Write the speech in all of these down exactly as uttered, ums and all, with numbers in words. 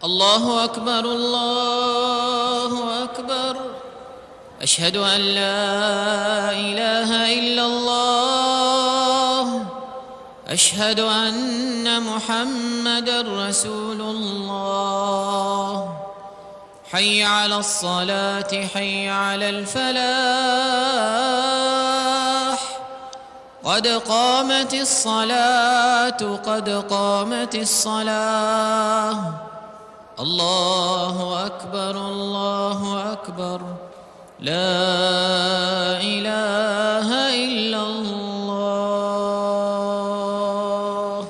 الله أكبر الله أكبر. أشهد أن لا إله إلا الله. أشهد أن محمدًا رسول الله. حي على الصلاة حي على الفلاح. قد قامت الصلاة قد قامت الصلاة. الله أكبر الله أكبر. لا إله إلا الله.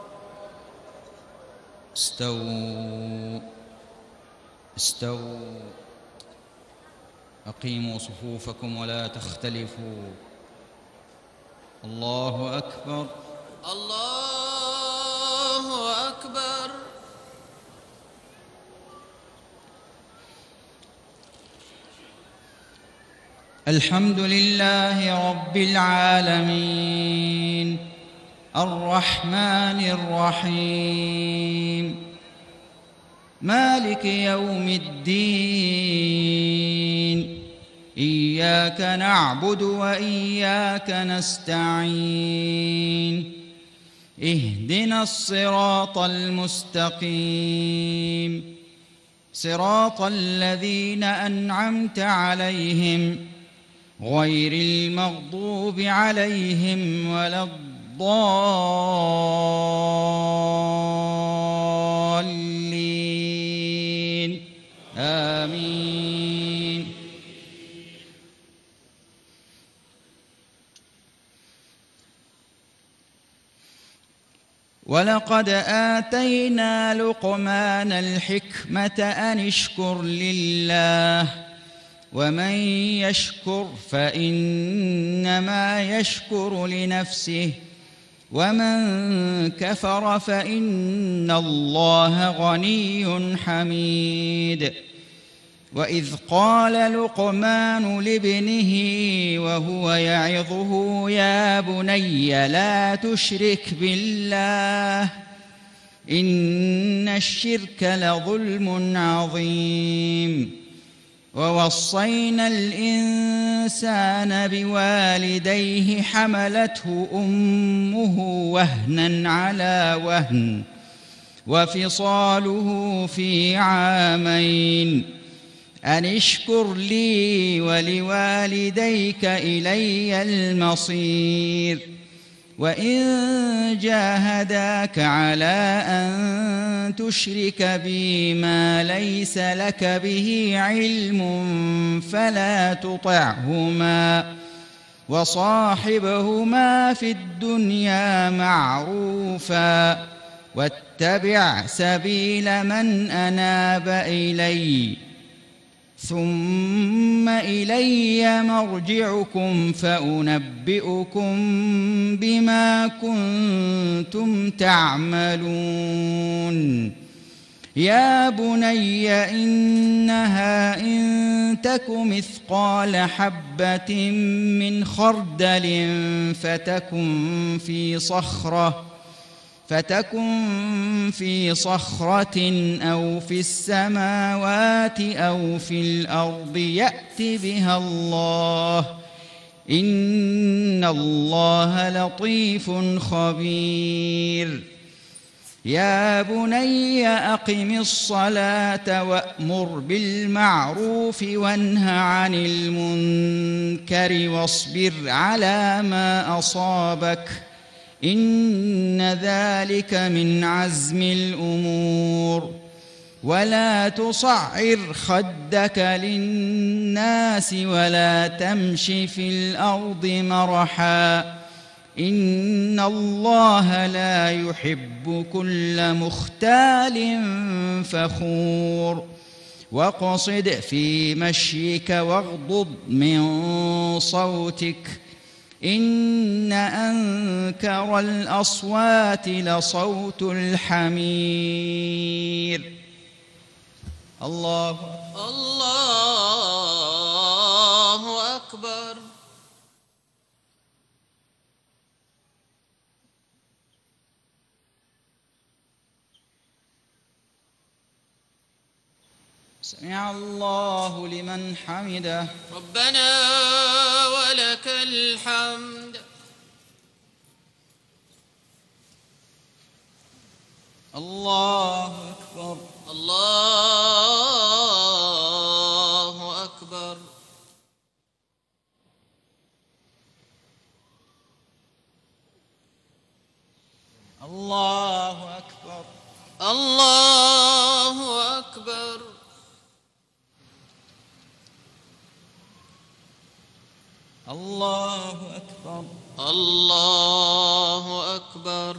استووا استووا أقيموا صفوفكم ولا تختلفوا. الله أكبر الله أكبر. الحمد لله رب العالمين الرحمن الرحيم مالك يوم الدين. إياك نعبد وإياك نستعين. اهدنا الصراط المستقيم صراط الذين أنعمت عليهم غير المغضوب عليهم ولا الضالين. آمين. ولقد آتينا لقمان الحكمة أن اشكر لله ومن يشكر فإنما يشكر لنفسه ومن كفر فإن الله غني حميد. وإذ قال لقمان لابنه وهو يعظه يا بني لا تشرك بالله إن الشرك لظلم عظيم. ووصينا الإنسان بوالديه حملته أمه وهنا على وهن وفصاله في عامين أن اشكر لي ولوالديك إلي المصير. وإن جاهداك على أن تشرك بي ما ليس لك به علم فلا تطعهما وصاحبهما في الدنيا معروفا واتبع سبيل من أناب إلي ثم إلي مرجعكم فأنبئكم بما كنتم تعملون. يا بني إنها إن تك مثقال حبة من خردل فتكن في صخرة فتكن في صخرة أو في السماوات أو في الأرض يأت بها الله إن الله لطيف خبير. يا بني أقم الصلاة وأمر بالمعروف وانه عن المنكر واصبر على ما أصابك إن ذلك من عزم الأمور. ولا تصعر خدك للناس ولا تمش في الأرض مرحا إن الله لا يحب كل مختال فخور. واقصد في مشيك واغضض من صوتك إن أنكر الأصوات لصوت الحمير. الله الله أكبر. سمع الله لمن حمده. ربنا ولك الحمد. الله أكبر. الله أكبر. الله أكبر. الله أكبر. الله أكبر. الله أكبر.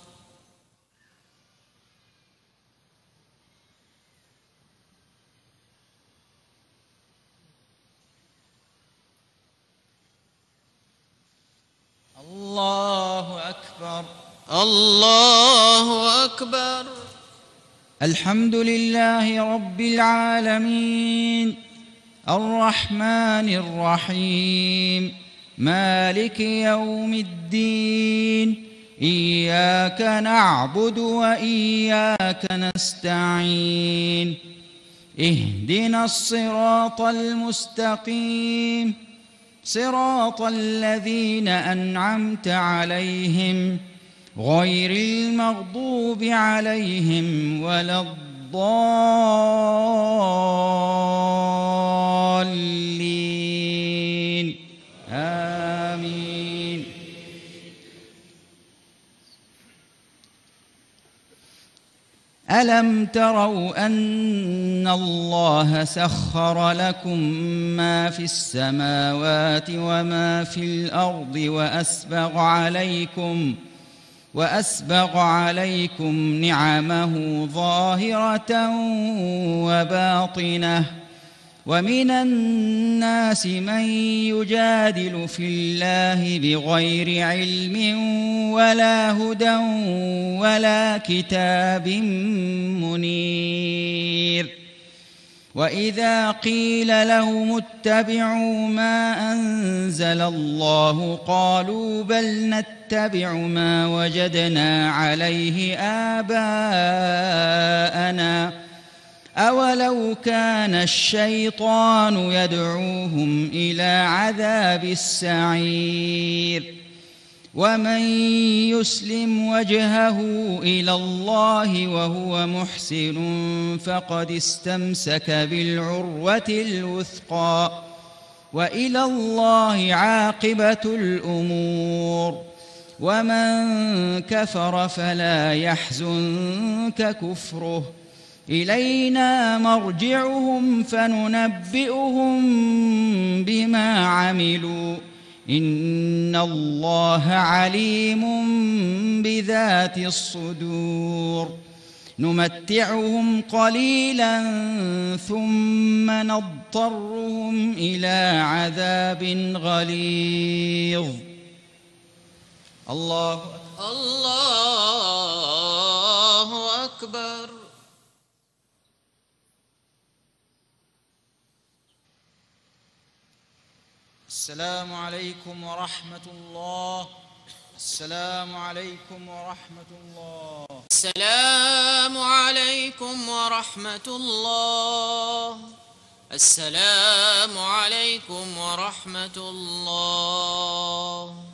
الله أكبر. الله أكبر. الحمد لله رب العالمين الرحمن الرحيم مالك يوم الدين إياك نعبد وإياك نستعين اهدنا الصراط المستقيم صراط الذين أنعمت عليهم غير المغضوب عليهم ولا الضالين آمين. ألم تروا أن الله سخر لكم ما في السماوات وما في الأرض وأسبغ عليكم وأسبغ عليكم نعمه ظاهرة وباطنة ومن الناس من يجادل في الله بغير علم ولا هدى ولا كتاب منير وإذا قيل لهم اتبعوا ما أنزل الله قالوا بل نتبع ما وجدنا عليه آباءنا أولو كان الشيطان يدعوهم إلى عذاب السعير ومن يسلم وجهه إلى الله وهو محسن فقد استمسك بالعروة الوثقى وإلى الله عاقبة الأمور ومن كفر فلا يحزنك كفره إلينا مرجعهم فننبئهم بما عملوا إن الله عليم بذات الصدور نمتعهم قليلا ثم نضطرهم إلى عذاب غليظ. الله الله أكبر. السلام عليكم ورحمة الله. السلام عليكم ورحمة الله. السلام عليكم ورحمة الله. السلام عليكم ورحمة الله.